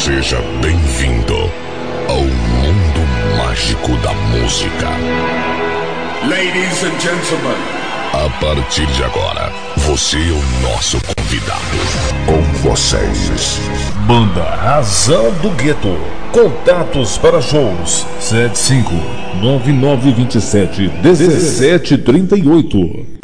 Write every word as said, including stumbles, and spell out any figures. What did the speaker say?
Seja bem-vindo ao mundo mágico da música. Ladies and gentlemen, a partir de agora, você é o nosso convidado. Com vocês, Banda Razão do Gueto. Contatos para shows: sete cinco nove nove dois sete um sete três oito.